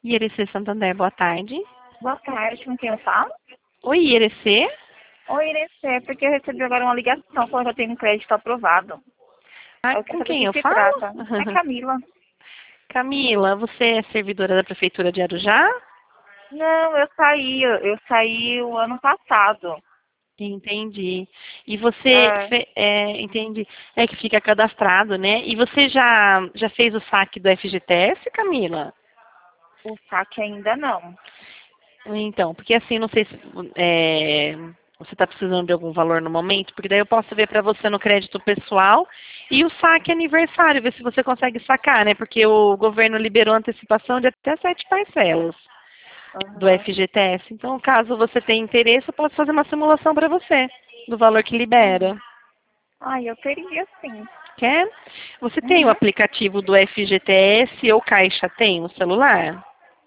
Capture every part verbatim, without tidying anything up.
Irecê Santander, boa tarde. Boa tarde, com quem eu falo? Oi, Irecê. Oi, Irecê, é porque eu recebi agora uma ligação falando que eu tenho um crédito aprovado. Ah, Eu quero com saber quem do eu que se falo? trata. É Camila. Camila, você é servidora da Prefeitura de Arujá? Não, eu saí, eu, eu saí o ano passado. Entendi. E você, É, fe- é, entendi, é que fica cadastrado, né? E você já, já fez o saque do F G T S, Camila? o saque ainda não. Então, porque assim, não sei se é, você está precisando de algum valor no momento, porque daí eu posso ver para você no crédito pessoal e o saque aniversário, ver se você consegue sacar, né? Porque o governo liberou antecipação de até sete parcelas do Aham. F G T S. Então, caso você tenha interesse, eu posso fazer uma simulação para você do valor que libera. Ah, eu teria sim. Quer? Você tem o Uhum. aplicativo do F G T S ou Caixa Tem no celular?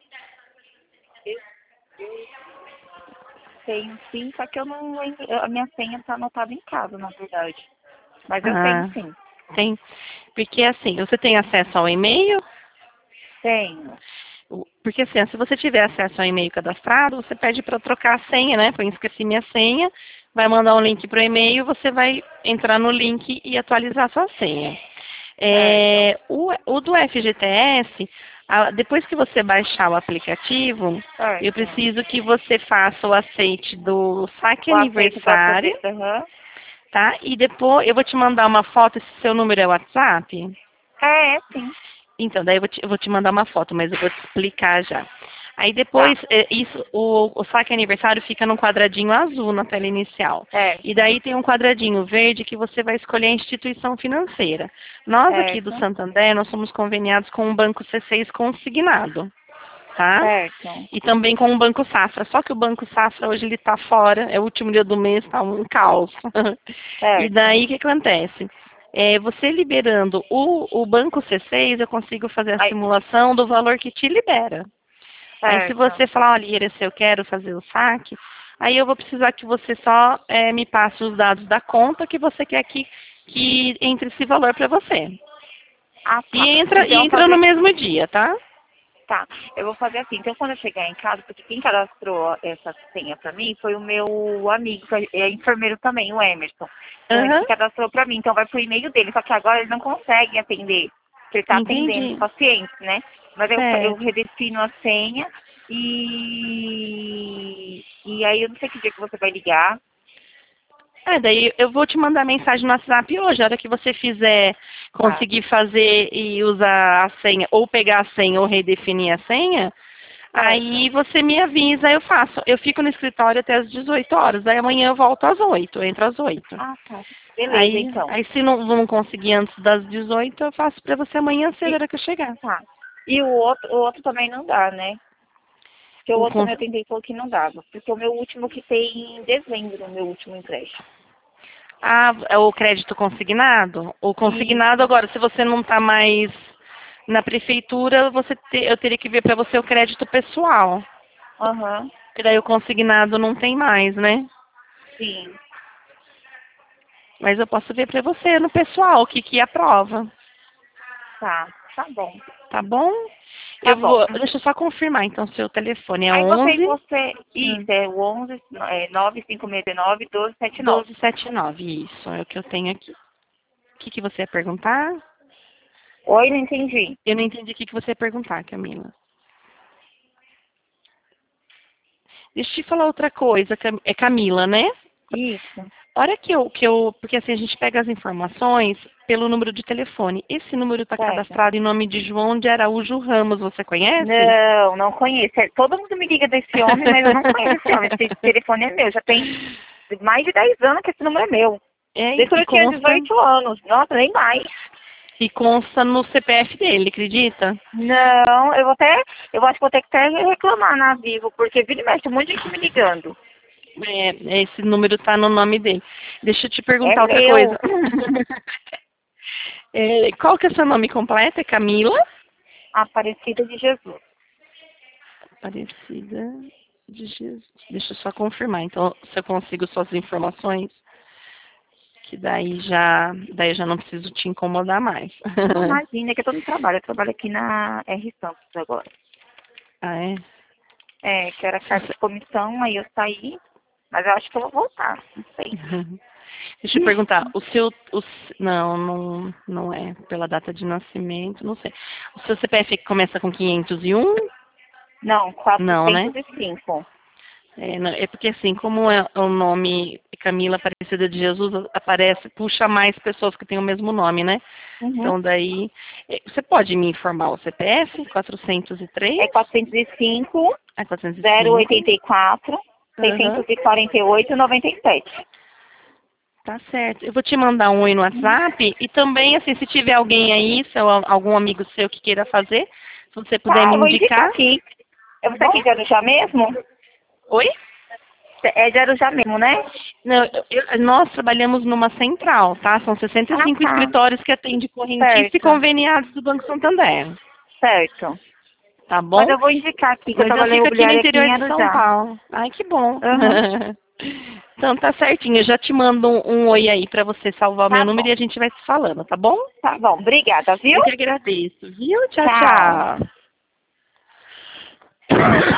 Tenho sim, só que eu não. A minha senha tá anotada em casa, na verdade. Mas eu tenho Ah, sim. tem. Porque assim, você tem acesso ao e-mail? Tenho. O- Porque assim, se você tiver acesso ao e-mail cadastrado, você pede para trocar a senha, né? Põe esqueci minha senha, vai mandar um link para o e-mail, você vai entrar no link e atualizar a sua senha. Certo. É, o, o do F G T S, a- depois que você baixar o aplicativo, eu Certo. preciso que você faça o aceite do saque O aceito para aniversário, poder. Aham. tá? E depois eu vou te mandar uma foto, esse seu número é WhatsApp? É, é sim. Então, daí eu vou te, eu vou te mandar uma foto, mas eu vou te explicar já. Aí depois, Tá. é, isso, o, o saque aniversário fica num quadradinho azul na tela inicial. E Certo. daí tem um quadradinho verde que você vai escolher a instituição financeira. Nós aqui do Certo. Santander, nós somos conveniados com o Banco C seis consignado, tá? Certo. E também com o Banco Safra. Só que o Banco Safra hoje ele está fora, é o último dia do mês, está um caos. E Certo. daí o que acontece? É, você liberando o, o Banco C seis, eu consigo fazer a Aí, simulação do valor que te libera. Aí se certo. você falar, olha, Irecê, eu quero fazer o saque, aí eu vou precisar que você só é, me passe os dados da conta que você quer que, que entre esse valor para você. Ah, E tá. entra, e Então, entra no fazer. mesmo dia, tá? Tá. Eu vou fazer assim. Então, quando eu chegar em casa, porque quem cadastrou essa senha pra mim foi o meu amigo, que é enfermeiro também, o Emerson. Então, ele Aham, que cadastrou pra mim. Então, vai pro e-mail dele. Só que agora ele não consegue atender. Porque ele tá atendendo os entendi. pacientes, né? Mas eu, eu Certo. redefino a senha e. E aí, eu não sei que dia que você vai ligar. É, daí eu vou te mandar mensagem no WhatsApp hoje, a hora que você fizer, Tá. conseguir fazer e usar a senha, ou pegar a senha ou redefinir a senha, aí Certo. você me avisa, eu faço. Eu fico no escritório até às dezoito horas, daí amanhã eu volto às oito, eu entro às oito. Ah, tá. Beleza, Aí, então. aí se não vão conseguir antes das dezoito, eu faço pra você amanhã cedo, a E, hora que eu chegar. tá. E o outro, o outro também não dá, né? Porque o O, outro cons- também eu tentei falou que não dava. Porque o meu último que tem em dezembro, o meu último empréstimo. ah, é o crédito consignado? O consignado Isso. agora, se você não está mais na prefeitura, você te- eu teria que ver para você o crédito pessoal. Aham. Porque daí o consignado não tem mais, né? Sim. Mas eu posso ver para você no pessoal o que que aprova, Tá. Tá bom. tá bom? Tá Eu bom. vou, Uhum. deixa eu só confirmar, então seu telefone é Aí você, onze você. Isso, hum, é o onze, é, nove cinco seis nove, doze setenta e nove. doze setenta e nove, isso é o que eu tenho aqui. O que que você ia perguntar? Oi, não entendi. Eu não entendi o que que você ia perguntar, Camila. Deixa eu te falar outra coisa, Cam- é Camila, né? Isso. A hora que eu, que eu, porque assim a gente pega as informações pelo número de telefone. Esse número está Certo. cadastrado em nome de João de Araújo Ramos, você conhece? Não, não conheço. É, todo mundo me liga desse homem, mas eu não conheço esse homem. Esse telefone é meu. Já tem mais de dez anos que esse número é meu. É, Desde quando e eu tinha consta, dezoito anos. Nossa, nem mais. e consta no C P F dele, acredita? Não, eu vou até, eu acho que vou ter que até reclamar na Vivo, porque vira e mexe, tem um monte de gente me ligando. É, esse número está no nome dele. Deixa eu te É perguntar outra meu. coisa. É, qual que é seu nome completo? É Camila? Aparecida de Jesus. Aparecida de Jesus. Deixa eu só confirmar, então, se eu consigo suas informações, que daí já, daí eu já não preciso te incomodar mais. Não, imagina, é que eu tô no trabalho. Eu trabalho aqui na R Santos agora. Ah, é? É, que era cargo de comissão, aí eu saí, mas eu acho que eu vou voltar, não sei. Deixa eu perguntar, o seu, o, s- não, não, não é pela data de nascimento, não sei. O seu C P F começa com quinhentos e um? Não, Não, né? quatrocentos e cinco. É, não, é porque assim, como é o nome Camila Aparecida de Jesus, aparece, puxa mais pessoas que têm o mesmo nome, né? Uhum. Então daí, eh, você pode me informar o C P F? quatrocentos e três? É quatrocentos e cinco, Ah, quatrocentos e zero cinco. oitenta e quatro, Aham. seiscentos e quarenta e oito, noventa e sete. Tá certo. Eu vou te mandar um oi no WhatsApp e também, assim, se tiver alguém aí, seu, algum amigo seu que queira fazer, se você puder Tá, me eu vou indicar indicar. aqui. Eu vou Tá estar aqui bom? de Arujá mesmo? Oi? É de Arujá mesmo, né? Não, eu- eu- nós trabalhamos numa central, tá? São sessenta e Ah, cinco tá. escritórios que atendem correntistas e Certo, conveniados do Banco Santander. certo. Tá Mas bom? eu vou indicar aqui, que eu Mas eu trabalhei fico aqui no imobiliária aqui interior em de São Arujá. Paulo. Ai, que bom. Uhum. Então tá certinho. Eu já te mando um, um oi aí pra você salvar o meu Tá número bom, e a gente vai se falando, tá bom? tá bom. Obrigada, viu? Eu que agradeço, viu? Tchau, Tchau. tchau.